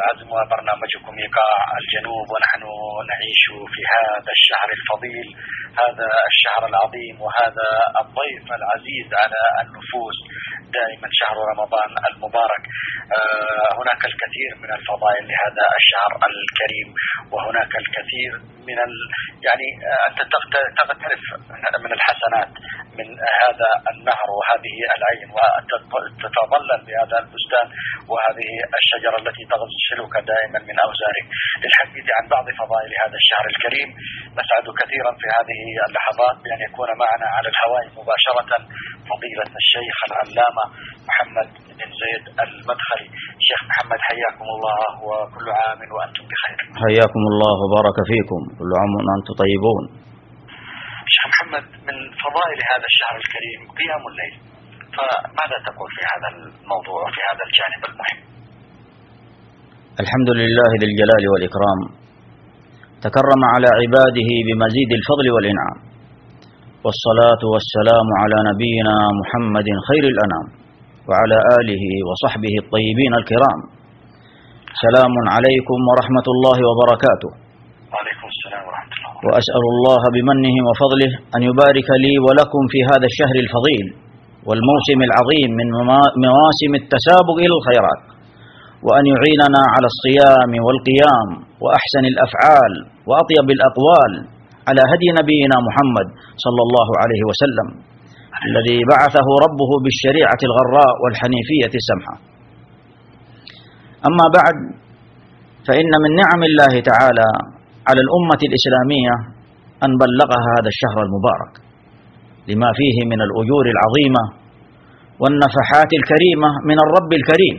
العزم وبرنامجكم إيقاع الجنوب، ونحن نعيش في هذا الشهر الفضيل، هذا الشهر العظيم، وهذا الضيف العزيز على النفوس دائما، شهر رمضان المبارك. هناك الكثير من الفضائل لهذا الشهر الكريم، وهناك الكثير من يعني أنت تغترف من الحسنات من هذا النهر وهذه العين، وتتظلل بهذا البستان وهذه الشجرة التي تغسلك دائما من أوزارك. للحديث عن بعض فضائل هذا الشهر الكريم نسعد كثيرا في هذه اللحظات بأن يكون معنا على الهواء مباشرة فضيلة الشيخ العلامة محمد بن زيد المدخلي. شيخ محمد، حياكم الله وكل عام وأنتم بخير. حياكم الله وبارك فيكم، كل عام وأنتم طيبون. شيخ محمد، من فضائل هذا الشهر الكريم قيام الليل، فماذا تقول في هذا الموضوع وفي هذا الجانب المهم؟ الحمد لله ذي الجلال والإكرام، تكرم على عباده بمزيد الفضل والإنعام، والصلاة والسلام على نبينا محمد خير الأنام وعلى آله وصحبه الطيبين الكرام. سلام عليكم ورحمة الله وبركاته. وعليكم السلام ورحمة الله. وأسأل الله بمنه وفضله أن يبارك لي ولكم في هذا الشهر الفضيل والموسم العظيم من مواسم التسابق إلى الخيرات، وأن يعيننا على الصيام والقيام وأحسن الأفعال وأطيب الأقوال على هدي نبينا محمد صلى الله عليه وسلم الذي بعثه ربه بالشريعة الغراء والحنيفية السمحة. أما بعد، فإن من نعم الله تعالى على الأمة الإسلامية أن بلغها هذا الشهر المبارك لما فيه من الأجور العظيمة والنفحات الكريمة من الرب الكريم.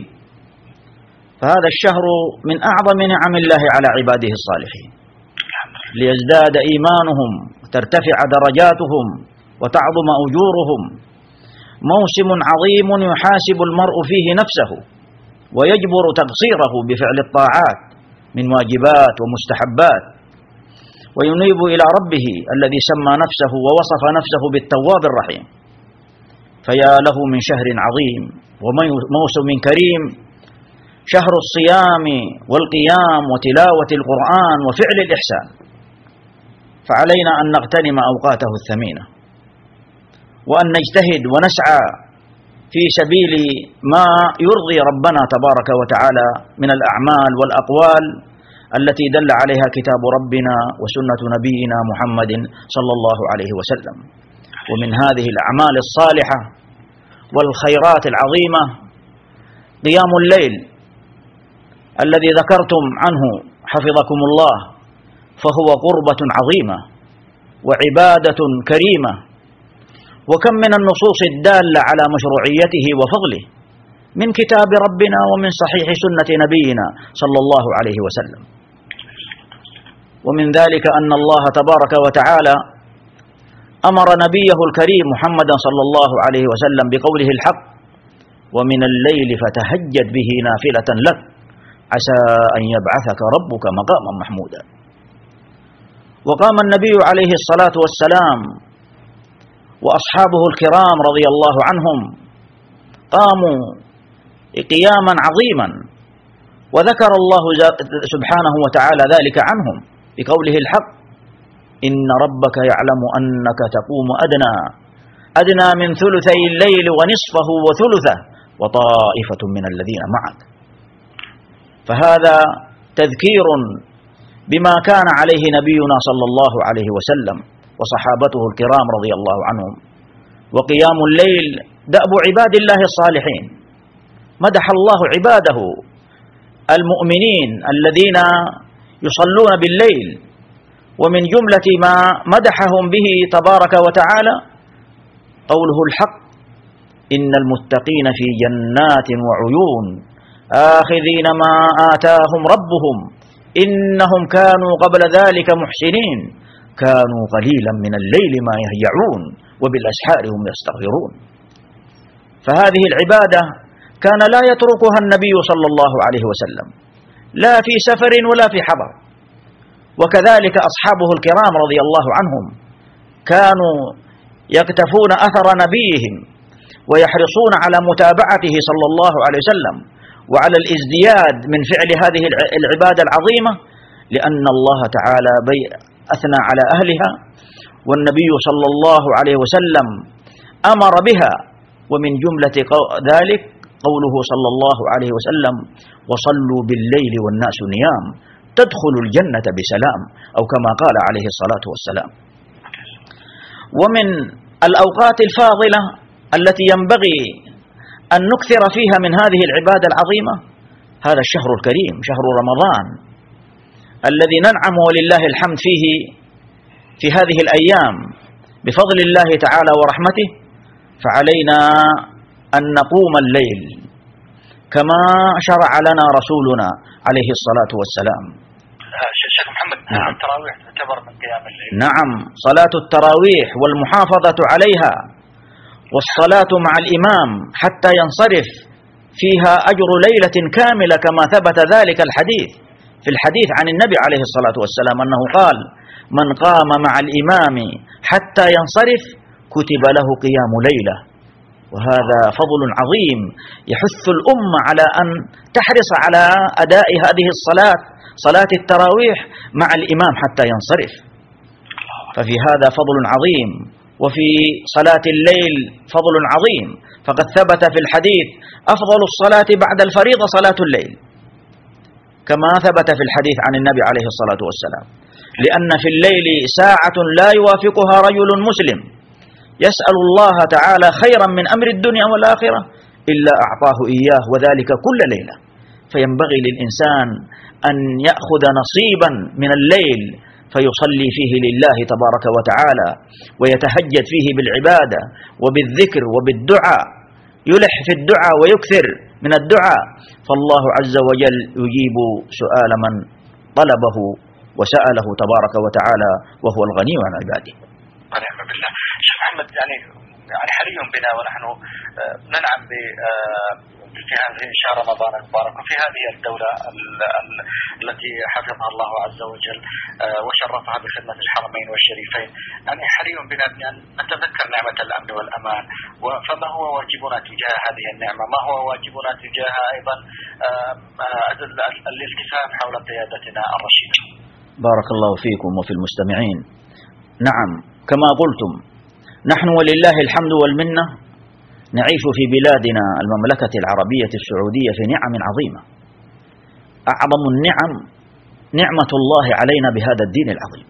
فهذا الشهر من أعظم نعم الله على عباده الصالحين، ليزداد إيمانهم وترتفع درجاتهم وتعظم أجورهم. موسم عظيم يحاسب المرء فيه نفسه ويجبر تقصيره بفعل الطاعات من واجبات ومستحبات، وينيب إلى ربه الذي سمى نفسه ووصف نفسه بالتواب الرحيم. فيا له من شهر عظيم وموسم كريم، شهر الصيام والقيام وتلاوة القرآن وفعل الإحسان. فعلينا أن نغتنم أوقاته الثمينة، وأن نجتهد ونسعى في سبيل ما يرضي ربنا تبارك وتعالى من الأعمال والأقوال التي دل عليها كتاب ربنا وسنة نبينا محمد صلى الله عليه وسلم. ومن هذه الأعمال الصالحة والخيرات العظيمة قيام الليل الذي ذكرتم عنه حفظكم الله، فهو قربة عظيمة وعبادة كريمة. وكم من النصوص الدالة على مشروعيته وفضله من كتاب ربنا ومن صحيح سنة نبينا صلى الله عليه وسلم. ومن ذلك أن الله تبارك وتعالى أمر نبيه الكريم محمدا صلى الله عليه وسلم بقوله الحق: ومن الليل فتهجد به نافلة لك عسى أن يبعثك ربك مقاما محمودا. وقام النبي عليه الصلاة والسلام وأصحابه الكرام رضي الله عنهم قاموا قياما عظيما، وذكر الله سبحانه وتعالى ذلك عنهم بقوله الحق: إن ربك يعلم أنك تقوم أدنى من ثلثي الليل ونصفه وثلثه وطائفة من الذين معك. فهذا تذكير بما كان عليه نبينا صلى الله عليه وسلم وصحابته الكرام رضي الله عنهم. وقيام الليل دأب عباد الله الصالحين، مدح الله عباده المؤمنين الذين يصلون بالليل، ومن جملة ما مدحهم به تبارك وتعالى قوله الحق: إن المتقين في جنات وعيون آخذين ما آتاهم ربهم إنهم كانوا قبل ذلك محسنين كانوا قليلا من الليل ما يهجعون وبالأسحار هم يستغفرون. فهذه العبادة كان لا يتركها النبي صلى الله عليه وسلم، لا في سفر ولا في حضر. وكذلك أصحابه الكرام رضي الله عنهم كانوا يقتفون أثر نبيهم ويحرصون على متابعته صلى الله عليه وسلم وعلى الازدياد من فعل هذه العبادة العظيمة، لأن الله تعالى أثنى على أهلها، والنبي صلى الله عليه وسلم أمر بها. ومن جملة ذلك قوله صلى الله عليه وسلم: وصلوا بالليل والناس نيام تدخلوا الجنة بسلام، أو كما قال عليه الصلاة والسلام. ومن الأوقات الفاضلة التي ينبغي أن نكثر فيها من هذه العبادة العظيمة هذا الشهر الكريم، شهر رمضان، الذي ننعم ولله الحمد فيه في هذه الأيام بفضل الله تعالى ورحمته. فعلينا أن نقوم الليل كما شرع لنا رسولنا عليه الصلاة والسلام. شيخ محمد، نعم. التراويح تعتبر من قيام الليل؟ نعم، صلاة التراويح والمحافظة عليها والصلاة مع الإمام حتى ينصرف فيها أجر ليلة كاملة، كما ثبت ذلك في الحديث عن النبي عليه الصلاة والسلام أنه قال: من قام مع الإمام حتى ينصرف كتب له قيام ليلة. وهذا فضل عظيم يحث الأمة على أن تحرص على أداء هذه الصلاة، صلاة التراويح مع الإمام حتى ينصرف، ففي هذا فضل عظيم. وفي صلاة الليل فضل عظيم، فقد ثبت في الحديث: أفضل الصلاة بعد الفريضة صلاة الليل، كما ثبت في الحديث عن النبي عليه الصلاة والسلام، لأن في الليل ساعة لا يوافقها رجل مسلم يسأل الله تعالى خيرا من أمر الدنيا والآخرة إلا أعطاه إياه، وذلك كل ليلة. فينبغي للإنسان أن يأخذ نصيبا من الليل فيصلي فيه لله تبارك وتعالى، ويتهجد فيه بالعبادة وبالذكر وبالدعاء، يلح في الدعاء ويكثر من الدعاء، فالله عز وجل يجيب سؤال من طلبه وسأله تبارك وتعالى، وهو الغني عن عباده. ونعم بالله. شيخ محمد، يعني حري بنا ونحن ننعم في هذه شهر رمضان المبارك، وفي هذه الدولة التي حفظها الله عز وجل وشرفها بخدمة الحرمين والشريفين، يعني حري بنا أن نتذكر نعمة الأمن والأمان. فما هو واجبنا تجاه هذه النعمة؟ ما هو واجبنا تجاه أيضا الالتفاف حول قيادتنا الرشيدة؟ بارك الله فيكم وفي المستمعين. نعم، كما قلتم، نحن ولله الحمد والمنة نعيش في بلادنا المملكة العربية السعودية في نعم عظيمة. أعظم النعم نعمة الله علينا بهذا الدين العظيم،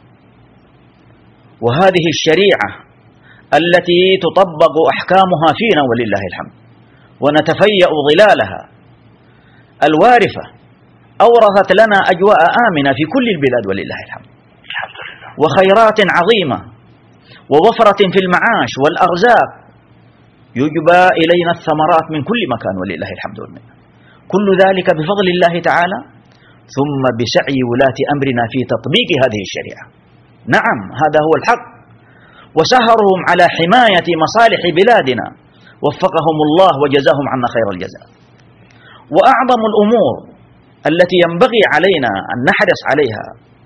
وهذه الشريعة التي تطبق أحكامها فينا ولله الحمد، ونتفيأ ظلالها الوارفة، أورثت لنا أجواء آمنة في كل البلاد ولله الحمد، وخيرات عظيمة ووفرة في المعاش والأرزاق، يجبى إلينا الثمرات من كل مكان ولله الحمد والمنة. كل ذلك بفضل الله تعالى، ثم بسعي ولاة أمرنا في تطبيق هذه الشريعة. نعم، هذا هو الحق، وسهرهم على حماية مصالح بلادنا وفقهم الله وجزاهم عنا خير الجزاء. وأعظم الأمور التي ينبغي علينا أن نحرص عليها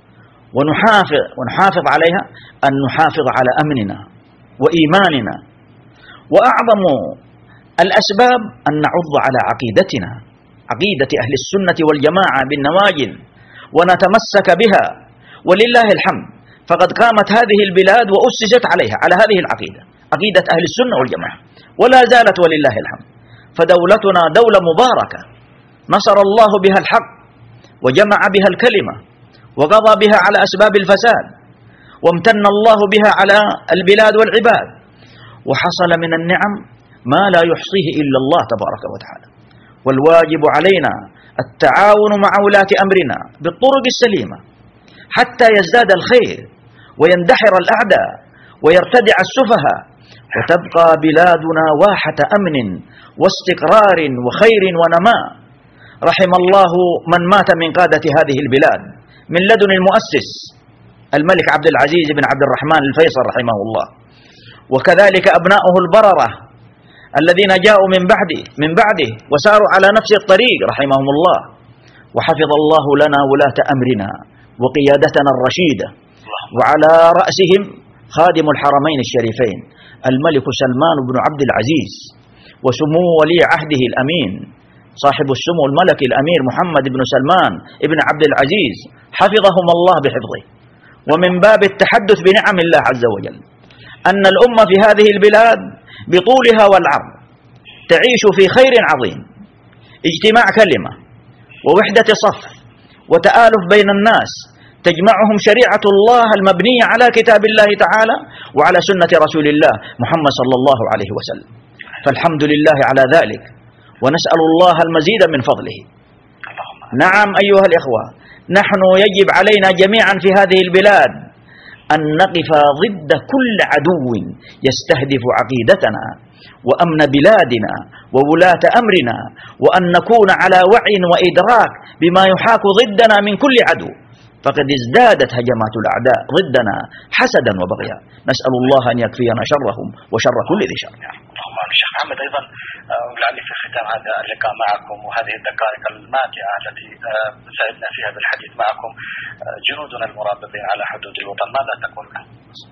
ونحافظ عليها أن نحافظ على أمننا وإيماننا، وأعظم الأسباب أن نعض على عقيدتنا، عقيدة أهل السنة والجماعة بالنواجذ، ونتمسك بها ولله الحمد. فقد قامت هذه البلاد وأسست عليها، على هذه العقيدة، عقيدة أهل السنة والجماعة، ولا زالت ولله الحمد. فدولتنا دولة مباركة نصر الله بها الحق وجمع بها الكلمة وقضى بها على أسباب الفساد، وامتن الله بها على البلاد والعباد، وحصل من النعم ما لا يحصيه إلا الله تبارك وتعالى. والواجب علينا التعاون مع ولاة أمرنا بالطرق السليمة حتى يزداد الخير ويندحر الأعداء ويرتدع السفهاء، وتبقى بلادنا واحة أمن واستقرار وخير ونماء. رحم الله من مات من قادة هذه البلاد من لدن المؤسس الملك عبد العزيز بن عبد الرحمن الفيصل رحمه الله، وكذلك أبناؤه البررة الذين جاءوا من بعده وساروا على نفس الطريق رحمهم الله. وحفظ الله لنا ولاة أمرنا وقيادتنا الرشيدة، وعلى رأسهم خادم الحرمين الشريفين الملك سلمان بن عبد العزيز، وسمو ولي عهده الأمين صاحب السمو الملكي الأمير محمد بن سلمان بن عبد العزيز حفظهم الله بحفظه. ومن باب التحدث بنعم الله عز وجل أن الأمة في هذه البلاد بطولها والعرض تعيش في خير عظيم، اجتماع كلمة ووحدة صف وتآلف بين الناس، تجمعهم شريعة الله المبنية على كتاب الله تعالى وعلى سنة رسول الله محمد صلى الله عليه وسلم. فالحمد لله على ذلك، ونسأل الله المزيد من فضله. نعم أيها الإخوة، نحن يجب علينا جميعا في هذه البلاد أن نقف ضد كل عدو يستهدف عقيدتنا وأمن بلادنا وولاة أمرنا، وأن نكون على وعي وإدراك بما يحاك ضدنا من كل عدو، فقد ازدادت هجمات الأعداء ضدنا حسدا وبغيا. نسأل الله أن يكفينا شرهم وشر كل ذي شر. الشيخ محمد، أيضا لعلي في ختام هذا اللقاء معكم وهذه الدقائق الماتعة التي سعدنا فيها بالحديث معكم، جنودنا المرابطين على حدود الوطن ماذا تقول لهم؟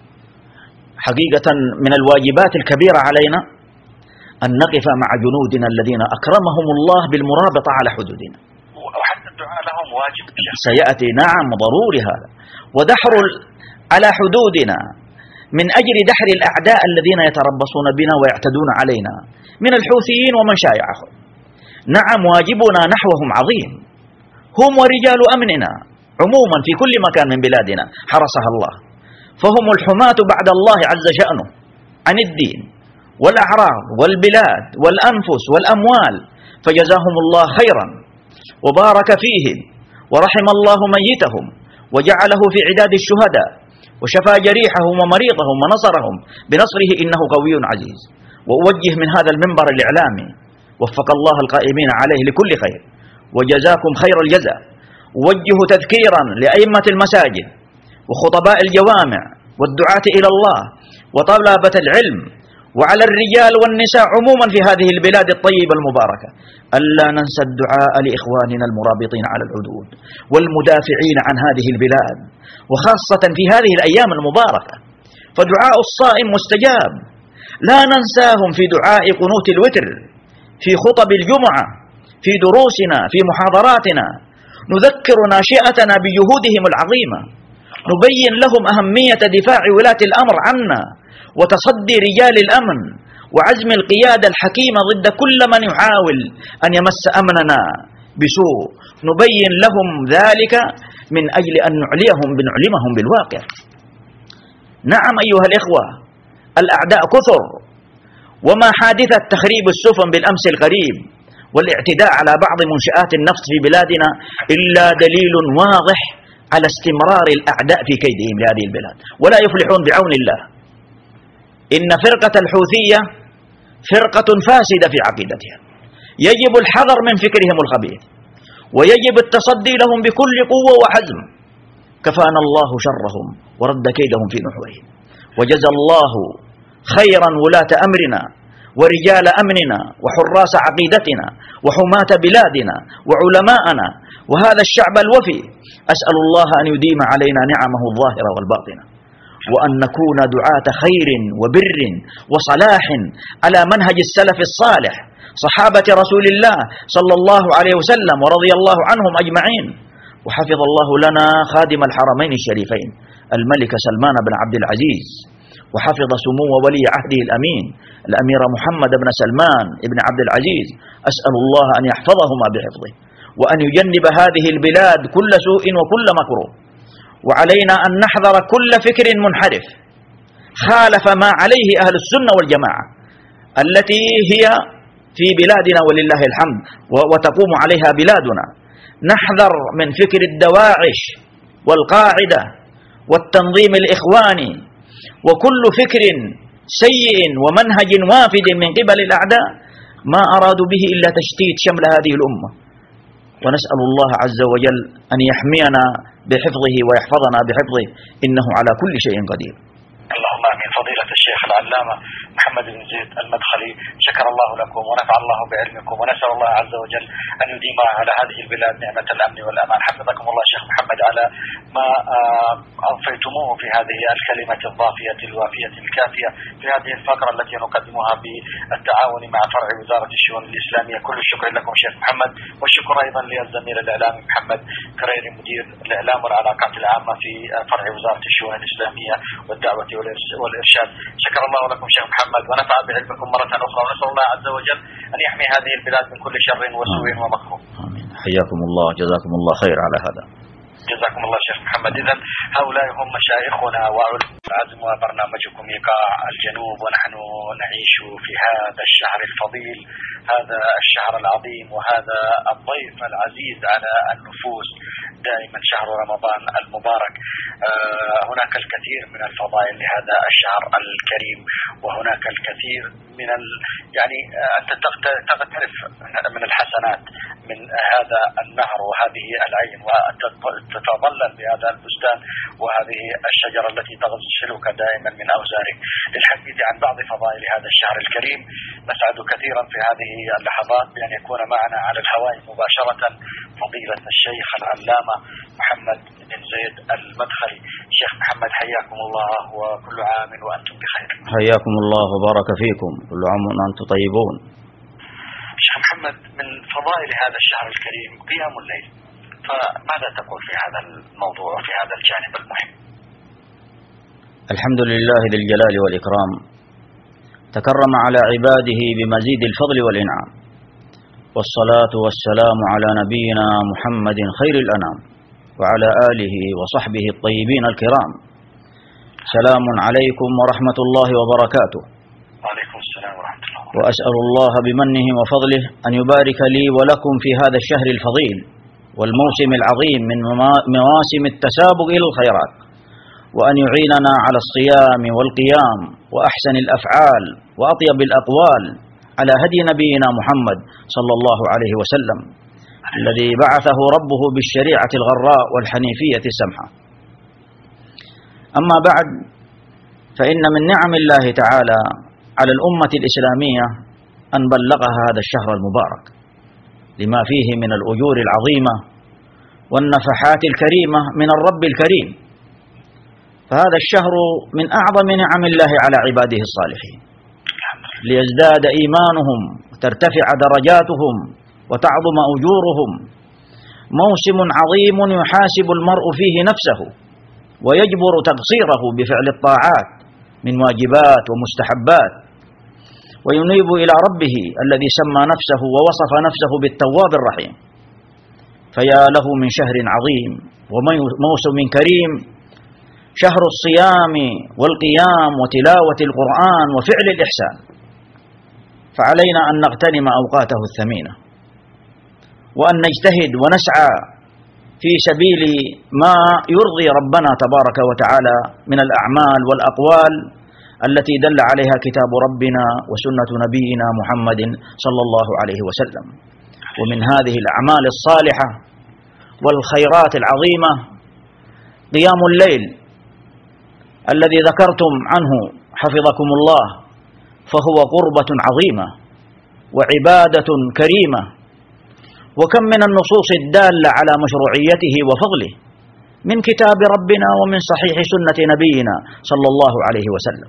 حقيقة من الواجبات الكبيرة علينا أن نقف مع جنودنا الذين أكرمهم الله بالمرابطة على حدودنا، وحتى الدعاء لهم واجب سيأتي. نعم ضروري هذا، ودحر على حدودنا من أجل دحر الأعداء الذين يتربصون بنا ويعتدون علينا من الحوثيين ومن شايعهم. نعم واجبنا نحوهم عظيم، هم ورجال أمننا عموما في كل مكان من بلادنا حرسها الله، فهم الحماة بعد الله عز شأنه عن الدين والأعراض والبلاد والأنفس والأموال، فجزاهم الله خيرا وبارك فيهم ورحم الله ميتهم وجعله في عداد الشهداء وشفى جريحهم ومريضهم ونصرهم بنصره إنه قوي عزيز. وأوجه من هذا المنبر الإعلامي وفق الله القائمين عليه لكل خير وجزاكم خير الجزاء. أوجه تذكيرا لأئمة المساجد وخطباء الجوامع والدعاة إلى الله وطلبة العلم وعلى الرجال والنساء عموما في هذه البلاد الطيبة المباركة ألا ننسى الدعاء لإخواننا المرابطين على الحدود والمدافعين عن هذه البلاد، وخاصة في هذه الأيام المباركة، فدعاء الصائم مستجاب. لا ننساهم في دعاء قنوت الوتر، في خطب الجمعة، في دروسنا، في محاضراتنا، نذكر ناشئتنا بجهودهم العظيمة، نبين لهم أهمية دفاع ولاة الأمر عنا وتصدي رجال الأمن وعزم القيادة الحكيمة ضد كل من يحاول أن يمس أمننا بسوء. نبين لهم ذلك من أجل أن نعلمهم بالواقع. نعم أيها الإخوة، الأعداء كثر، وما حادثة تخريب السفن بالأمس القريب والاعتداء على بعض منشآت النفط في بلادنا إلا دليل واضح على استمرار الأعداء في كيدهم لهذه البلاد، ولا يفلحون بعون الله. إن فرقة الحوثية فرقة فاسدة في عقيدتها، يجب الحذر من فكرهم الخبيث، ويجب التصدي لهم بكل قوة وحزم. كفانا الله شرهم ورد كيدهم في نحورهم، وجزى الله خيرا ولاة أمرنا ورجال أمننا وحراس عقيدتنا وحماة بلادنا وعلماءنا وهذا الشعب الوفي. أسأل الله أن يديم علينا نعمه الظاهرة والباطنة، وأن نكون دعاة خير وبر وصلاح على منهج السلف الصالح صحابة رسول الله صلى الله عليه وسلم ورضي الله عنهم أجمعين. وحفظ الله لنا خادم الحرمين الشريفين الملك سلمان بن عبد العزيز، وحفظ سمو ولي عهده الأمين الأمير محمد بن سلمان بن عبد العزيز. أسأل الله أن يحفظهما بحفظه، وأن يجنب هذه البلاد كل سوء وكل مكروه. وعلينا أن نحذر كل فكر منحرف خالف ما عليه أهل السنة والجماعة التي هي في بلادنا ولله الحمد وتقوم عليها بلادنا. نحذر من فكر الدواعش والقاعدة والتنظيم الإخواني وكل فكر سيء ومنهج وافد من قبل الأعداء ما أرادوا به إلا تشتيت شمل هذه الأمة. ونسأل الله عز وجل أن يحمينا بحفظه ويحفظنا بحفظه، إنه على كل شيء قدير. اللهم آمين. فضيلة الشيخ العلامة محمد بن زيد المدخلي، شكر الله لكم ونفع الله بعلمكم، ونسأل الله عز وجل أن يديم على هذه البلاد نعمة الأمن والأمان. حفظكم الله شيخ محمد على ما أوفيتموه في هذه الكلمة الضافية الوافية الكافية في هذه الفقرة التي نقدمها بالتعاون مع فرع وزارة الشؤون الإسلامية. كل الشكر لكم شيخ محمد، والشكر أيضا للزميل الإعلامي محمد كريري مدير الإعلام والعلاقات العامة في فرع وزارة الشؤون الإسلامية والدعوة والإرشاد. شكر الله لكم شيخ محمد ونفع بعلمكم مرة أخرى، ونسأل الله عز وجل أن يحمي هذه البلاد من كل شر وسوء ومكروه. آمين. حياكم الله، جزاكم الله خير على هذا. جزاكم الله شيخ محمد. إذن هؤلاء هم مشايخنا وعلماء العزم، وبرنامجكم إيقاع الجنوب، ونحن نعيش في هذا الشهر الفضيل، هذا الشهر العظيم، وهذا الضيف العزيز على النفوس دائما، شهر رمضان المبارك. هناك الكثير من الفضائل لهذا الشهر الكريم، وهناك الكثير من يعني أنت تغترف من الحسنات من هذا النهر وهذه العين، وتتظلل بهذا البستان وهذه الشجرة التي تغسلك دائما من أوزارك. للحديث عن بعض فضائل هذا الشهر الكريم، نسعد كثيرا في هذه اللحظات بأن يكون معنا على الهواء مباشرة فضيلة الشيخ العلامة محمد بن زيد المدخلي. شيخ محمد حياكم الله، وكل عام وأنتم بخير. حياكم الله وبارك فيكم، كل عام وأنتم طيبون. شيخ محمد، من فضائل هذا الشهر الكريم قيام الليل، فماذا تقول في هذا الموضوع وفي هذا الجانب المهم؟ الحمد لله ذي الجلال والإكرام، تكرم على عباده بمزيد الفضل والإنعام، والصلاة والسلام على نبينا محمد خير الأنام، وعلى آله وصحبه الطيبين الكرام. سلام عليكم ورحمة الله وبركاته. وعليكم السلام ورحمة الله. وأسأل الله بمنه وفضله أن يبارك لي ولكم في هذا الشهر الفضيل والموسم العظيم من مواسم التسابق إلى الخيرات، وأن يعيننا على الصيام والقيام وأحسن الأفعال وأطيب الأقوال على هدي نبينا محمد صلى الله عليه وسلم، الذي بعثه ربه بالشريعة الغراء والحنيفية السمحة. أما بعد، فإن من نعم الله تعالى على الأمة الإسلامية أن بلغها هذا الشهر المبارك لما فيه من الأجور العظيمة والنفحات الكريمة من الرب الكريم. فهذا الشهر من أعظم نعم الله على عباده الصالحين، ليزداد إيمانهم وترتفع درجاتهم وتعظم أجورهم. موسم عظيم يحاسب المرء فيه نفسه ويجبر تقصيره بفعل الطاعات من واجبات ومستحبات، وينيب إلى ربه الذي سمى نفسه ووصف نفسه بالتواب الرحيم. فيا له من شهر عظيم وموسم كريم، شهر الصيام والقيام وتلاوة القرآن وفعل الإحسان. فعلينا أن نغتنم أوقاته الثمينة، وأن نجتهد ونسعى في سبيل ما يرضي ربنا تبارك وتعالى من الأعمال والأقوال التي دل عليها كتاب ربنا وسنة نبينا محمد صلى الله عليه وسلم. ومن هذه الأعمال الصالحة والخيرات العظيمة قيام الليل الذي ذكرتم عنه حفظكم الله، فهو قربة عظيمة وعبادة كريمة، وكم من النصوص الدالة على مشروعيته وفضله من كتاب ربنا ومن صحيح سنة نبينا صلى الله عليه وسلم.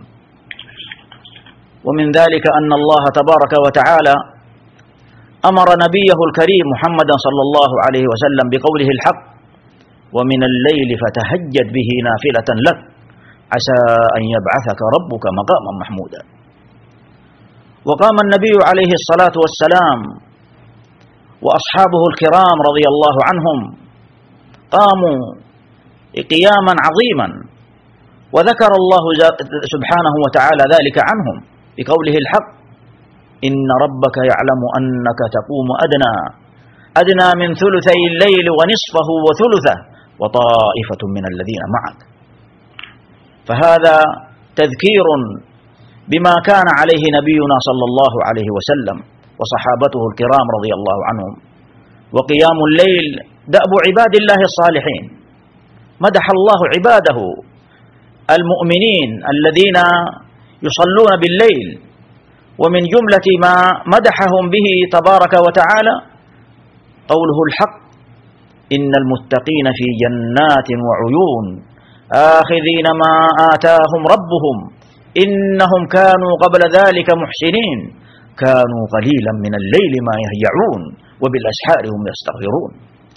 ومن ذلك أن الله تبارك وتعالى أمر نبيه الكريم محمدا صلى الله عليه وسلم بقوله الحق: ومن الليل فتهجد به نافلة لك عسى أن يبعثك ربك مقاما محمودا. وقام النبي عليه الصلاة والسلام وأصحابه الكرام رضي الله عنهم قاموا قياما عظيما، وذكر الله سبحانه وتعالى ذلك عنهم بقوله الحق: إن ربك يعلم أنك تقوم أدنى من ثلثي الليل ونصفه وثلثه وطائفة من الذين معك. فهذا تذكير بما كان عليه نبينا صلى الله عليه وسلم وصحابته الكرام رضي الله عنهم. وقيام الليل دأب عباد الله الصالحين، مدح الله عباده المؤمنين الذين يصلون بالليل. ومن جملة ما مدحهم به تبارك وتعالى قوله الحق: إن المتقين في جنات وعيون آخذين ما آتاهم ربهم إنهم كانوا قبل ذلك محسنين كانوا قليلا من الليل ما يهجعون وبالأسحار هم يستغفرون.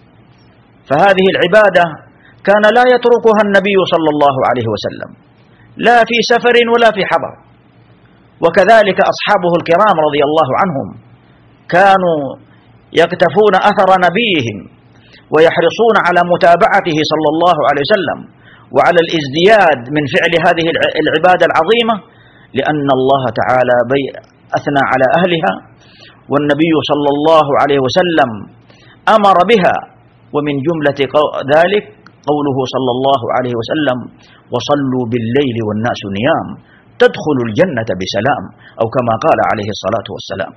فهذه العبادة كان لا يتركها النبي صلى الله عليه وسلم، لا في سفر ولا في حضر. وكذلك أصحابه الكرام رضي الله عنهم كانوا يقتفون أثر نبيهم ويحرصون على متابعته صلى الله عليه وسلم وعلى الازدياد من فعل هذه العبادة العظيمة، لأن الله تعالى أثنى على أهلها، والنبي صلى الله عليه وسلم أمر بها. ومن جملة ذلك قوله صلى الله عليه وسلم: وصلوا بالليل والناس نيام تدخلوا الجنة بسلام، أو كما قال عليه الصلاة والسلام.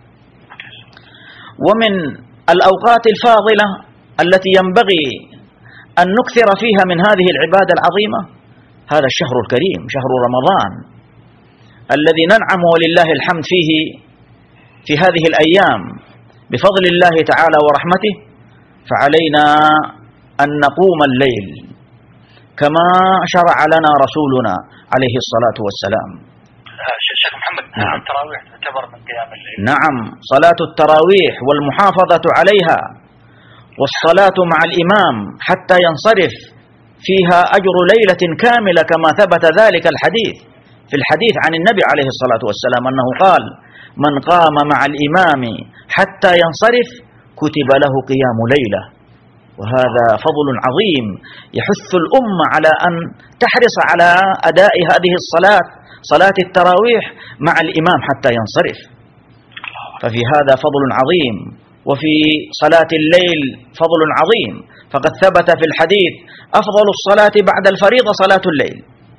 ومن الأوقات الفاضلة التي ينبغي أن نكثر فيها من هذه العبادة العظيمة هذا الشهر الكريم، شهر رمضان، الذي ننعم ولله الحمد فيه في هذه الأيام بفضل الله تعالى ورحمته. فعلينا أن نقوم الليل كما شرع لنا رسولنا عليه الصلاة والسلام. شيخ محمد، نعم. التراويح تعتبر من قيام الليل؟ نعم، صلاة التراويح والمحافظة عليها والصلاة مع الإمام حتى ينصرف فيها أجر ليلة كاملة، كما ثبت ذلك في الحديث عن النبي عليه الصلاة والسلام أنه قال: من قام مع الإمام حتى ينصرف كتب له قيام ليلة. وهذا فضل عظيم يحث الأمة على أن تحرص على أداء هذه الصلاة، صلاة التراويح مع الإمام حتى ينصرف. ففي هذا فضل عظيم، وفي صلاة الليل فضل عظيم. فقد ثبت في الحديث: أفضل الصلاة بعد الفريضة صلاة الليل،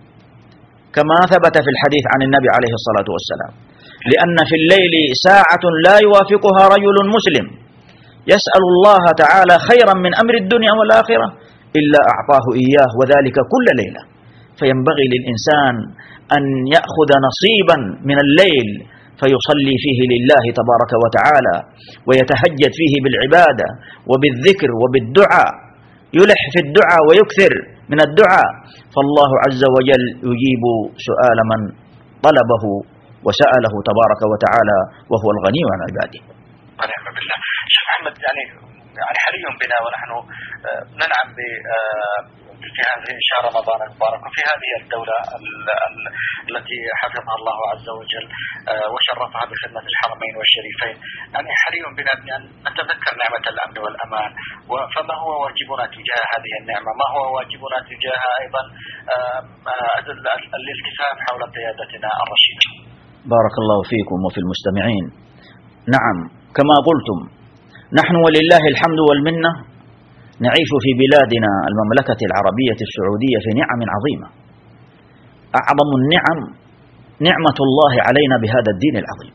كما ثبت في الحديث عن النبي عليه الصلاة والسلام، لأن في الليل ساعة لا يوافقها رجل مسلم يسأل الله تعالى خيرا من أمر الدنيا والآخرة إلا أعطاه إياه، وذلك كل ليلة. فينبغي للإنسان أن يأخذ نصيبا من الليل فيصلي فيه لله تبارك وتعالى، ويتهجد فيه بالعبادة وبالذكر وبالدعاء، يلح في الدعاء ويكثر من الدعاء، فالله عز وجل يجيب سؤال من طلبه وسأله تبارك وتعالى، وهو الغني عن عباده. ونعم بالله. شيخ محمد، يعني حري بنا ونحن ننعم في هذه شهر رمضان المبارك وفي هذه الدولة التي حفظها الله عز وجل وشرفها بخدمة الحرمين والشريفين، يعني حري بنا أن نتذكر نعمة الأمن والأمان. فما هو واجبنا تجاه هذه النعمة؟ ما هو واجبنا تجاه أيضا الالتفاف حول قيادتنا الرشيدة؟ بارك الله فيكم وفي المستمعين. نعم، كما قلتم نحن ولله الحمد والمنة نعيش في بلادنا المملكة العربية السعودية في نعم عظيمة. أعظم النعم نعمة الله علينا بهذا الدين العظيم،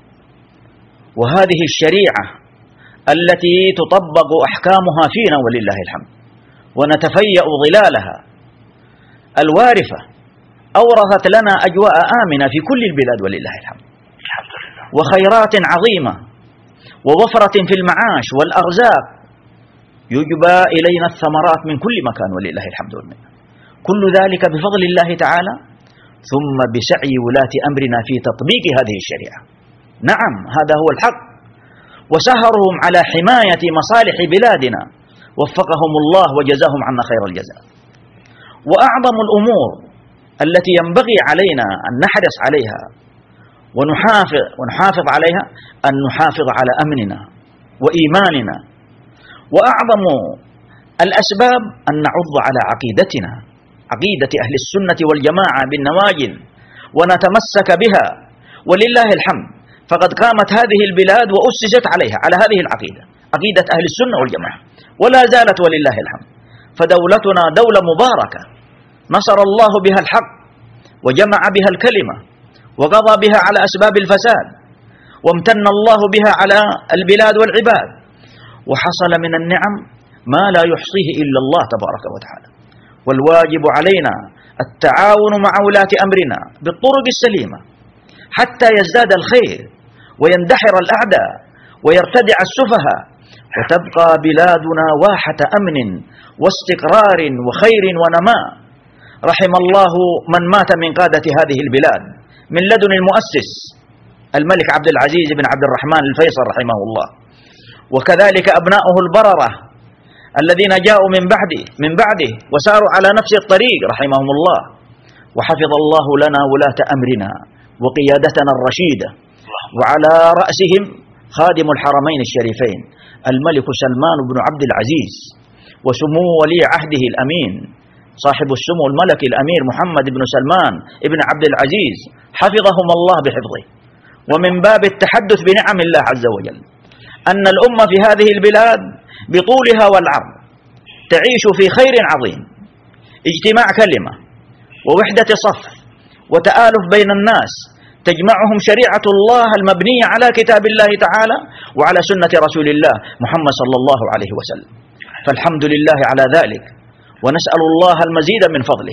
وهذه الشريعة التي تطبق أحكامها فينا ولله الحمد، ونتفيأ ظلالها الوارفة، أورثت لنا أجواء آمنة في كل البلاد ولله الحمد، وخيرات عظيمة ووفرة في المعاش والأرزاق، يجبى إلينا الثمرات من كل مكان ولله الحمد والمنة. كل ذلك بفضل الله تعالى، ثم بسعي ولاة أمرنا في تطبيق هذه الشريعة. نعم، هذا هو الحق، وسهرهم على حماية مصالح بلادنا وفقهم الله وجزاهم عنا خير الجزاء. وأعظم الأمور التي ينبغي علينا أن نحرص عليها ونحافظ عليها أن نحافظ على أمننا وإيماننا، وأعظم الأسباب أن نعض على عقيدتنا، عقيدة أهل السنة والجماعة بالنواجذ ونتمسك بها ولله الحمد. فقد قامت هذه البلاد وأسست عليها على هذه العقيدة، عقيدة أهل السنة والجماعة، ولا زالت ولله الحمد. فدولتنا دولة مباركة نصر الله بها الحق وجمع بها الكلمة وقضى بها على أسباب الفساد، وامتن الله بها على البلاد والعباد، وحصل من النعم ما لا يحصيه إلا الله تبارك وتعالى. والواجب علينا التعاون مع ولاة أمرنا بالطرق السليمة حتى يزداد الخير ويندحر الأعداء ويرتدع السفهاء، وتبقى بلادنا واحة أمن واستقرار وخير ونماء. رحم الله من مات من قادة هذه البلاد من لدن المؤسس الملك عبد العزيز بن عبد الرحمن الفيصل رحمه الله، وكذلك أبناؤه البررة الذين جاءوا من بعده وساروا على نفس الطريق رحمهم الله. وحفظ الله لنا ولاة أمرنا وقيادتنا الرشيدة، وعلى رأسهم خادم الحرمين الشريفين الملك سلمان بن عبد العزيز، وسمو ولي عهده الأمين صاحب السمو الملكي الأمير محمد بن سلمان بن عبد العزيز، حفظهم الله بحفظه. ومن باب التحدث بنعم الله عز وجل أن الأمة في هذه البلاد بطولها والعرض تعيش في خير عظيم، اجتماع كلمة ووحدة صف وتآلف بين الناس، تجمعهم شريعة الله المبنية على كتاب الله تعالى وعلى سنة رسول الله محمد صلى الله عليه وسلم. فالحمد لله على ذلك، ونسأل الله المزيد من فضله.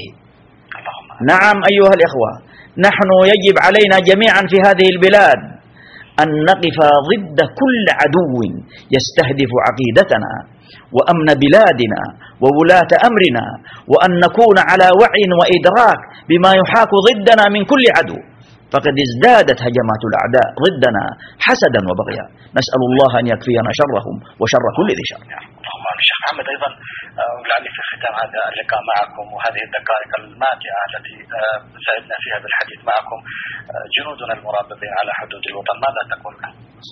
نعم أيها الإخوة، نحن يجب علينا جميعا في هذه البلاد أن نقف ضد كل عدو يستهدف عقيدتنا وأمن بلادنا وولاة أمرنا، وأن نكون على وعي وإدراك بما يحاك ضدنا من كل عدو، فقد ازدادت هجمات الأعداء ضدنا حسدا وبغيا. نسأل الله أن يكفينا شرهم وشر كل ذي شر. الشيخ محمد، أيضا لعلي في ختام هذا اللقاء معكم وهذه الدقائق الماتعة التي سعدنا فيها بالحديث معكم، جنودنا المرابطين على حدود الوطن ماذا تقول لهم؟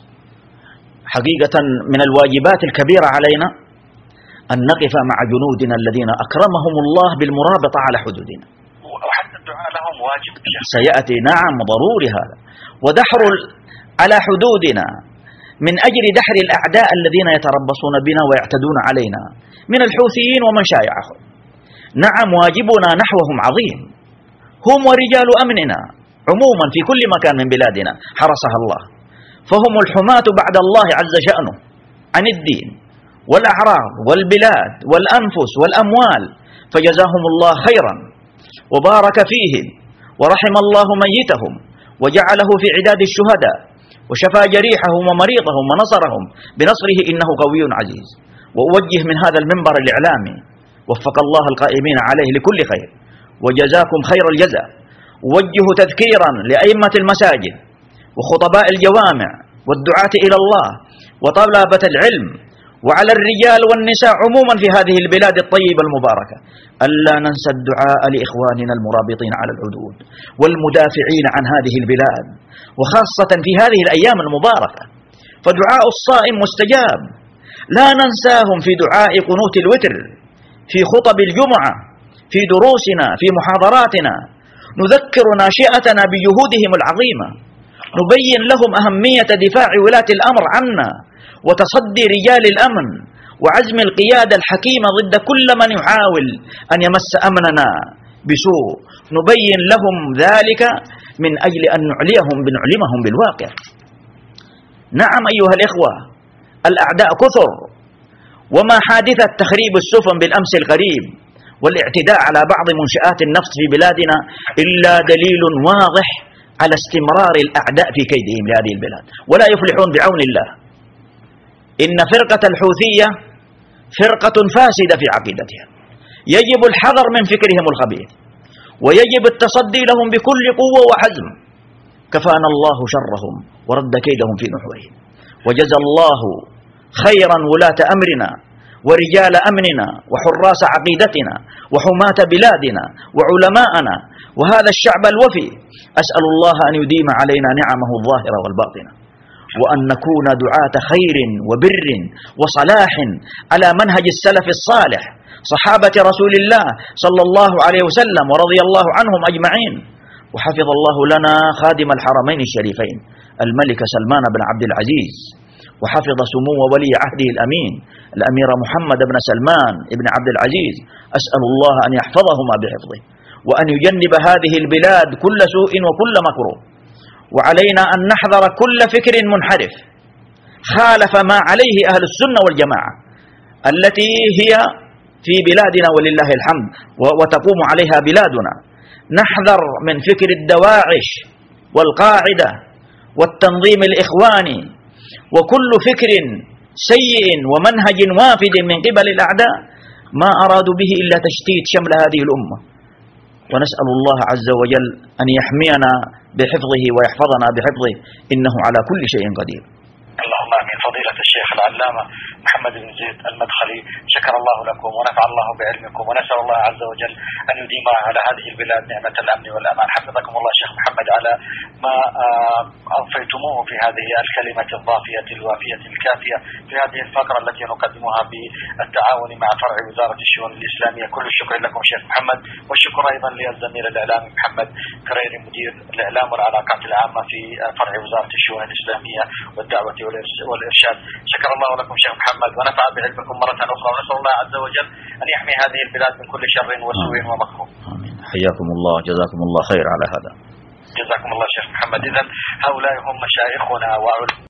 حقيقة من الواجبات الكبيرة علينا أن نقف مع جنودنا الذين أكرمهم الله بالمرابطة على حدودنا، وحتى الدعاء لهم واجب سيأتي. نعم ضروري هذا، ودحر على حدودنا من أجل دحر الأعداء الذين يتربصون بنا ويعتدون علينا من الحوثيين ومن شايعهم. نعم واجبنا نحوهم عظيم، هم ورجال أمننا عموما في كل مكان من بلادنا حرسها الله، فهم الحماة بعد الله عز شأنه عن الدين والأعراض والبلاد والأنفس والأموال، فجزاهم الله خيرا وبارك فيهم ورحم الله ميتهم وجعله في عداد الشهداء وشفى جريحهم ومريضهم ونصرهم بنصره إنه قوي عزيز. وأوجه من هذا المنبر الإعلامي وفق الله القائمين عليه لكل خير وجزاكم خير الجزاء. أوجه تذكيرا لأئمة المساجد وخطباء الجوامع والدعاة إلى الله وطلبة العلم وعلى الرجال والنساء عموما في هذه البلاد الطيبة المباركة ألا ننسى الدعاء لإخواننا المرابطين على الحدود والمدافعين عن هذه البلاد، وخاصة في هذه الأيام المباركة، فدعاء الصائم مستجاب. لا ننساهم في دعاء قنوت الوتر، في خطب الجمعة، في دروسنا، في محاضراتنا، نذكر ناشئتنا بجهودهم العظيمة، نبين لهم أهمية دفاع ولاة الأمر عنا وتصدي رجال الأمن وعزم القيادة الحكيمة ضد كل من يحاول أن يمس أمننا بسوء. نبين لهم ذلك من أجل أن نعلمهم بالواقع. نعم أيها الإخوة، الأعداء كثر، وما حادثة تخريب السفن بالأمس القريب والاعتداء على بعض منشآت النفط في بلادنا إلا دليل واضح على استمرار الأعداء في كيدهم لهذه البلاد، ولا يفلحون بعون الله. إن فرقة الحوثية فرقة فاسدة في عقيدتها، يجب الحذر من فكرهم الخبيث ويجب التصدي لهم بكل قوة وحزم. كفانا الله شرهم ورد كيدهم في نحورهم، وجزى الله خيرا ولاة أمرنا ورجال أمننا وحراس عقيدتنا وحماة بلادنا وعلماءنا وهذا الشعب الوفي. أسأل الله أن يديم علينا نعمه الظاهرة والباطنة، وأن نكون دعاة خير وبر وصلاح على منهج السلف الصالح صحابة رسول الله صلى الله عليه وسلم ورضي الله عنهم أجمعين. وحفظ الله لنا خادم الحرمين الشريفين الملك سلمان بن عبد العزيز، وحفظ سمو ولي عهده الأمين الأمير محمد بن سلمان بن عبد العزيز. أسأل الله أن يحفظهما بحفظه وأن يجنب هذه البلاد كل سوء وكل مكروه. وعلينا أن نحذر كل فكر منحرف خالف ما عليه أهل السنة والجماعة التي هي في بلادنا ولله الحمد وتقوم عليها بلادنا. نحذر من فكر الدواعش والقاعدة والتنظيم الإخواني وكل فكر سيء ومنهج وافد من قبل الأعداء ما أرادوا به إلا تشتيت شمل هذه الأمة. ونسأل الله عز وجل أن يحمينا بحفظه ويحفظنا بحفظه، إنه على كل شيء قدير. اللهم آمين. فضيلة الشيخ العلامة محمد بن زيد المدخلي، شكر الله لكم ونفع الله بعلمكم، ونسأل الله عز وجل أن يديم على هذه البلاد نعمة الأمن والأمان. حفظكم الله شيخ محمد على ما أوفيتموه في هذه الكلمة الضافية الوافية الكافية في هذه الفقرة التي نقدمها بالتعاون مع فرع وزارة الشؤون الإسلامية. كل الشكر لكم شيخ محمد، والشكر أيضا للزميل الإعلامي محمد كريري مدير الإعلام والعلاقات العامة في فرع وزارة الشؤون الإسلامية والدعوة والإرشاد. شكر الله لكم شيخ محمد ونفع بعلمكم مرة أخرى، ونسأل الله عز وجل أن يحمي هذه البلاد من كل شر وسوء ومكروه. حياكم الله، جزاكم الله خير على هذا. جزاكم الله شيخ محمد. إذن هؤلاء هم مشايخنا